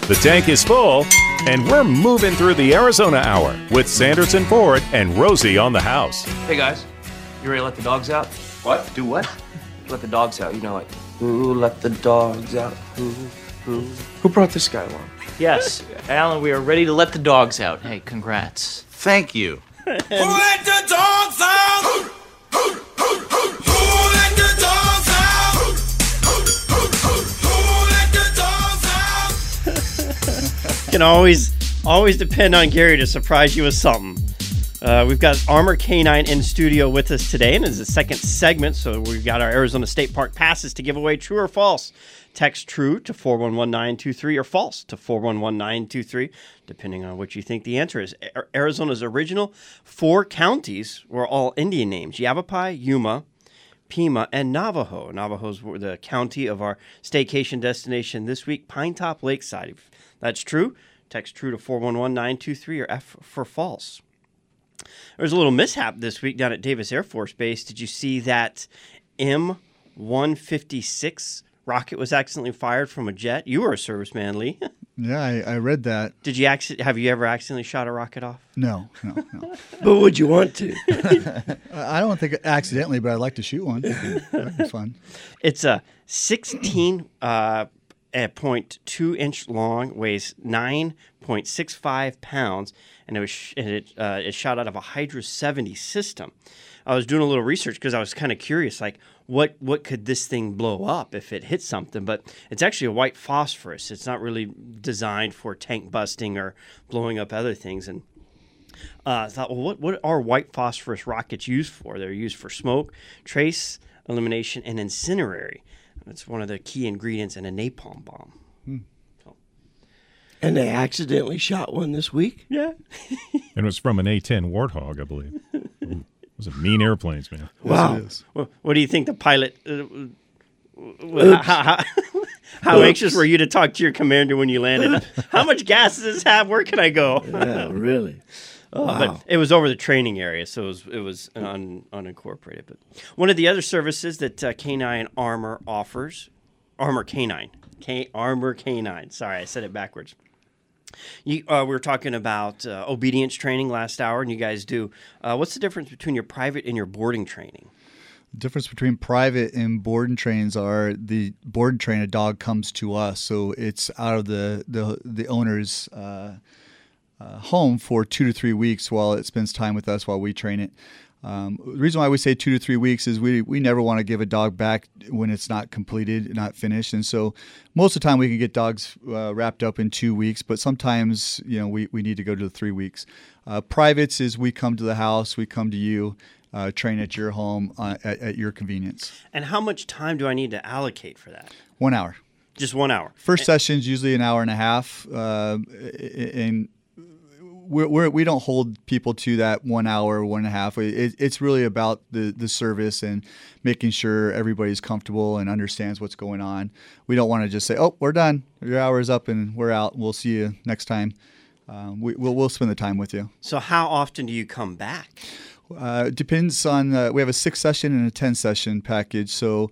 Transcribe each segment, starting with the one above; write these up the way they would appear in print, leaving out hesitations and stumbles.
The tank is full, and we're moving through the Arizona Hour with Sanderson Ford and Rosie on the house. Hey guys, you ready to let the dogs out? What? Do what? Let the dogs out, you know, like, ooh, let the dogs out, ooh. Who brought this guy along? Yes, Alan, we are ready to let the dogs out. Hey, congrats. Thank you. Who let the dogs out? Who let the dogs out? Who let the dogs out? Can always depend on Gary to surprise you with something. We've got Armor Canine in studio with us today, and it's the second segment, so we've got our Arizona State Park passes to give away. True or false? Text true to 411923 or false to 411923, depending on what you think the answer is. Arizona's original 4 counties were all Indian names: Yavapai, Yuma, Pima, and Navajo. Navajo's were the county of our staycation destination this week, Pinetop Lakeside. If that's true, text true to 411923 or F for false. There was a little mishap this week down at Davis Air Force Base. Did you see that M156 rocket was accidentally fired from a jet? You were a serviceman, Lee. Yeah, I read that. Have you ever accidentally shot a rocket off? No. But would you want to? I don't think accidentally, but I'd like to shoot one. That'd be fun. It's a 16.2 inch long, weighs 9.65 pounds, and it shot out of a Hydra 70 system. I was doing a little research because I was kind of curious, like what could this thing blow up if it hit something? But it's actually a white phosphorus. It's not really designed for tank busting or blowing up other things. And I thought, well, what are white phosphorus rockets used for? They're used for smoke, trace elimination, and incendiary. It's one of the key ingredients in a napalm bomb. And they accidentally shot one this week? Yeah. And it was from an A-10 Warthog, I believe. Ooh, those are mean airplanes, man. Wow. Yes, What do you think the pilot... how anxious were you to talk to your commander when you landed? How much gas does this have? Where can I go? Yeah, really? Wow. But it was over the training area, so it was unincorporated. But one of the other services that Canine Armor offers, Armor Canine. Armor Canine. Sorry, I said it backwards. We were talking about obedience training last hour, and you guys do. What's the difference between your private and your boarding training? The difference between private and board and trains are the board and train, a dog comes to us, so it's out of the owner's home for 2 to 3 weeks while it spends time with us while we train it. The reason why we say 2 to 3 weeks is we never want to give a dog back when it's not completed, not finished. And so most of the time we can get dogs wrapped up in 2 weeks, but sometimes, we need to go to the 3 weeks. Privates is we come to the house, we come to you, train at your home at your convenience. And how much time do I need to allocate for that? 1 hour. Just 1 hour. First session's usually an hour and a half, and we don't hold people to that 1 hour, 1.5. It's really about the service and making sure everybody's comfortable and understands what's going on. We don't want to just say, "Oh, we're done. Your hour is up and we're out. We'll see you next time." We'll spend the time with you. So how often do you come back? It depends on. We have a 6-session and a 10-session package, so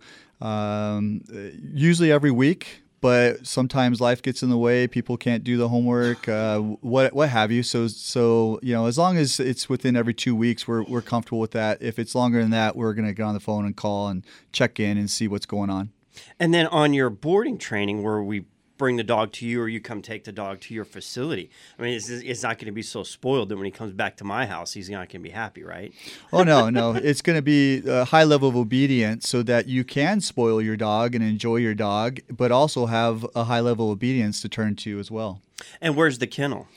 usually every week. But sometimes life gets in the way. People can't do the homework, what have you. So as long as it's within every 2 weeks, we're comfortable with that. If it's longer than that, we're going to get on the phone and call and check in and see what's going on. And then on your boarding training, where we bring the dog to you or you come take the dog to your facility, I mean, it's not going to be so spoiled that when he comes back to my house, he's not going to be happy, right? Oh, no. It's going to be a high level of obedience so that you can spoil your dog and enjoy your dog, but also have a high level of obedience to turn to as well. And where's the kennel?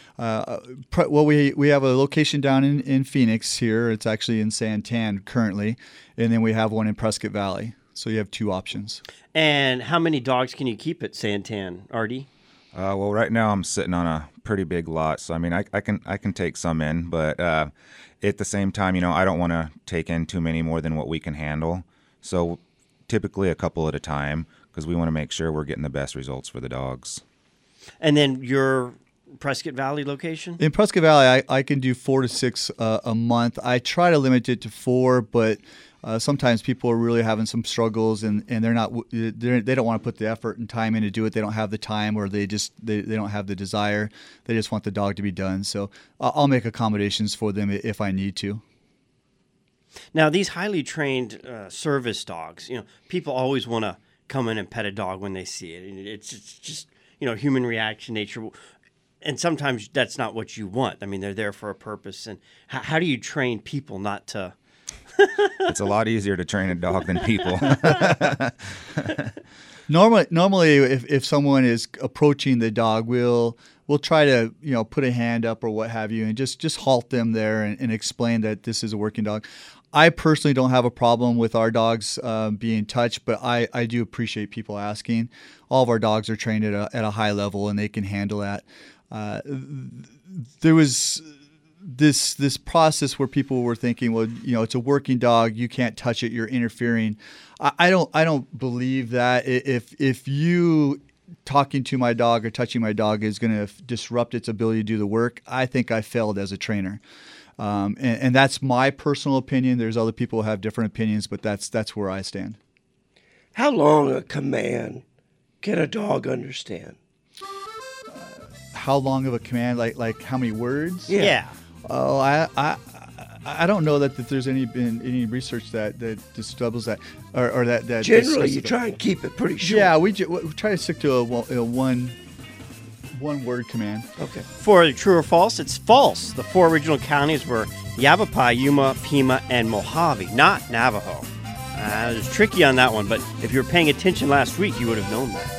Well, we have a location down in Phoenix here. It's actually in Santan currently, and then we have one in Prescott Valley. So you have 2 options. And how many dogs can you keep at Santan, Artie? Well, right now I'm sitting on a pretty big lot, so I mean I can take some in, but at the same time, I don't want to take in too many more than what we can handle. So typically a couple at a time because we want to make sure we're getting the best results for the dogs. And then your Prescott Valley location? In Prescott Valley, I can do 4 to 6 a month. I try to limit it to 4, but Sometimes people are really having some struggles, and they don't want to put the effort and time in to do it. They don't have the time, or they don't have the desire. They just want the dog to be done. So I'll make accommodations for them if I need to. Now, these highly trained service dogs, people always want to come in and pet a dog when they see it. And it's just, human reaction, nature. And sometimes that's not what you want. I mean, they're there for a purpose. And how do you train people not to... It's a lot easier to train a dog than people. Normally, if someone is approaching the dog, we'll try to put a hand up or what have you, and just halt them there and explain that this is a working dog. I personally don't have a problem with our dogs being touched, but I do appreciate people asking. All of our dogs are trained at a high level, and they can handle that. There was this process where people were thinking, well, it's a working dog, you can't touch it, you're interfering. I don't believe that. If you talking to my dog or touching my dog is going to disrupt its ability to do the work, I think I failed as a trainer. And that's my personal opinion. There's other people who have different opinions, but that's where I stand. How long a command can a dog understand? How long of a command? Like how many words? Yeah. Oh, I don't know that there's been any research that just doubles that or that. Generally, you try and keep it pretty short. Yeah, we try to stick to a one word command. Okay. For true or false, it's false. The 4 original counties were Yavapai, Yuma, Pima, and Mojave, not Navajo. It was tricky on that one, but if you were paying attention last week, you would have known that.